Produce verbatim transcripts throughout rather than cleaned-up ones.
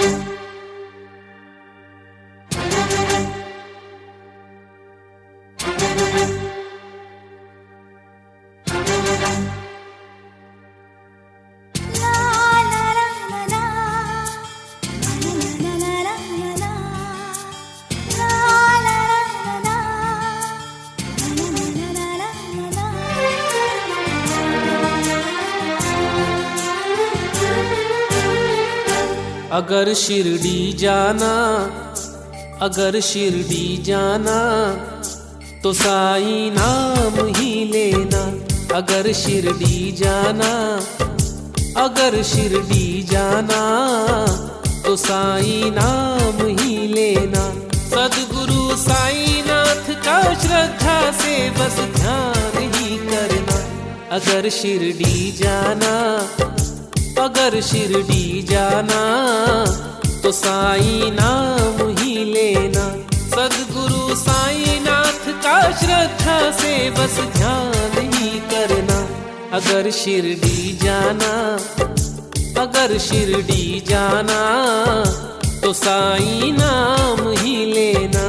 अगर शिरडी जाना, अगर शिरडी जाना तो साईं नाम ही लेना। अगर शिरडी जाना, अगर शिरडी जाना तो साईं नाम ही लेना। सद्गुरु साईनाथ का श्रद्धा से बस ध्यान ही करना। अगर शिरडी जाना, अगर शिरडी जाना तो साईं नाम ही लेना। सद्गुरु साईनाथ का श्रद्धा से बस ध्यान ही करना। अगर शिरडी जाना, अगर शिरडी जाना तो साईं नाम ही लेना।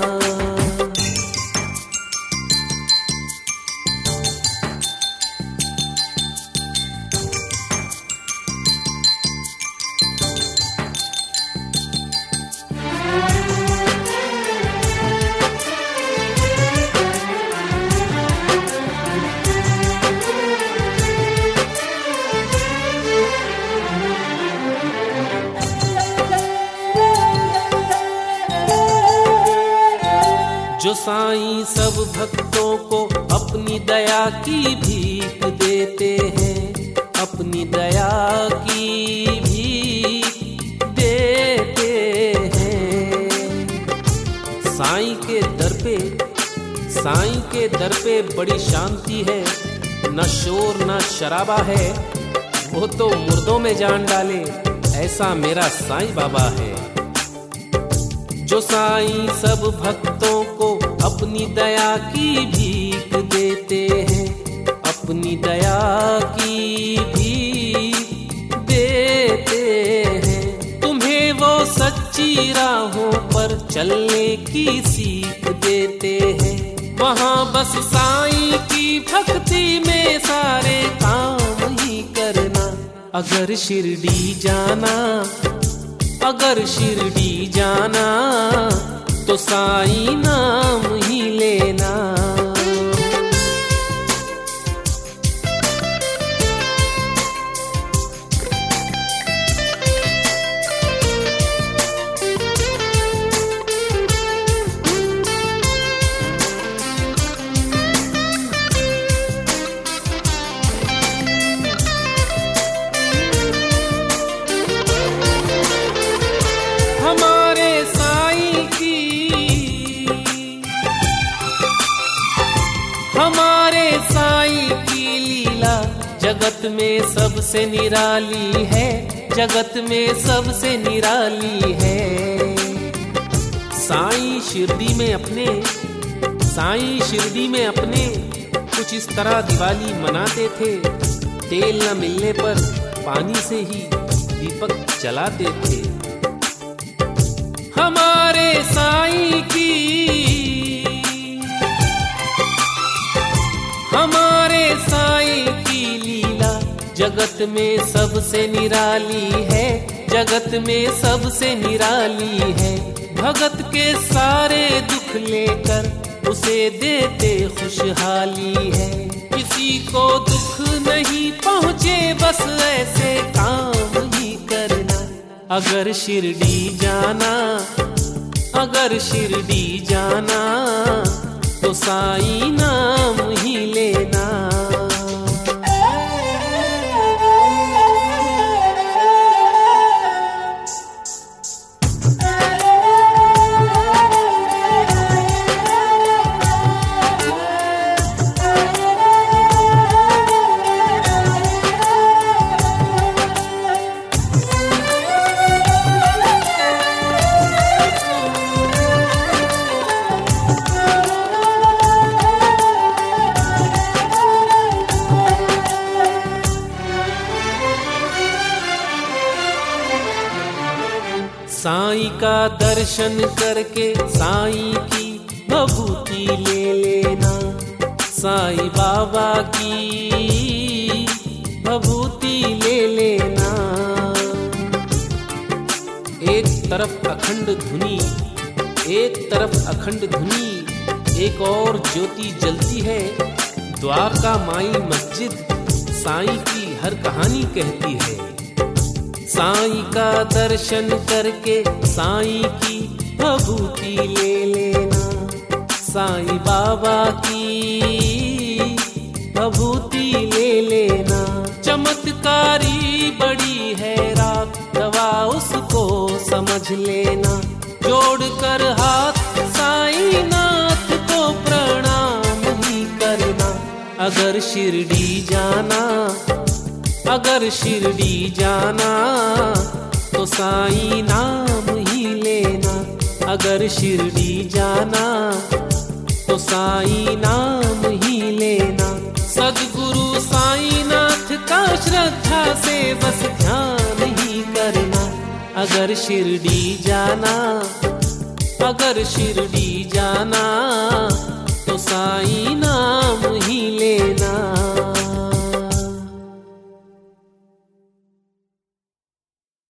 जो साईं सब भक्तों को अपनी दया की भीख देते हैं, अपनी दया की भीख देते हैं। साईं के दर पे, साईं के दर पे बड़ी शांति है, न शोर न शराबा है। वो तो मुर्दों में जान डाले ऐसा मेरा साईं बाबा है। जो साईं सब भक्तों को अपनी दया की भीख देते हैं, अपनी दया की भीख देते हैं। तुम्हें वो सच्ची राहों पर चलने की सीख देते हैं। वहाँ बस साईं की भक्ति में सारे काम ही करना। अगर शिरडी जाना, अगर शिरडी जाना तो साईं नाम ही लेना। हमारे साईं की, हमारे साईं की लीला जगत में सबसे निराली है, जगत में सबसे निराली है। साईं शिरडी में अपने, साईं शिरडी में अपने कुछ इस तरह दिवाली मनाते थे। तेल न मिलने पर पानी से ही दीपक जलाते थे। हमारे साईं की, हमारे साईं की लीला जगत में सबसे निराली है, जगत में सबसे निराली है। भगत के सारे दुख लेकर उसे देते खुशहाली है। किसी को दुख नहीं पहुँचे बस ऐसे काम ही करना। अगर शिरडी जाना, अगर शिरडी जाना तो साईं नाम ही लेना। साईं का दर्शन करके साईं की भभूति ले लेना, साईं बाबा की भभूति ले लेना। एक तरफ अखंड धुनी, एक तरफ अखंड धुनी, एक और ज्योति जलती है। द्वारका माई मस्जिद साईं की हर कहानी कहती है। साईं का दर्शन करके साईं की भभूति ले लेना, साईं बाबा की भभूति ले लेना। चमत्कारी बड़ी है रात, दवा उसको समझ लेना। जोड़ कर हाथ साईं नाथ को प्रणाम ही करना। अगर शिरडी जाना, अगर शिरडी जाना तो साईं नाम ही लेना। अगर शिरडी जाना तो साईं नाम ही लेना। सद्गुरु साईं नाथ का श्रद्धा से बस ध्यान ही करना। अगर शिरडी जाना, अगर शिरडी जाना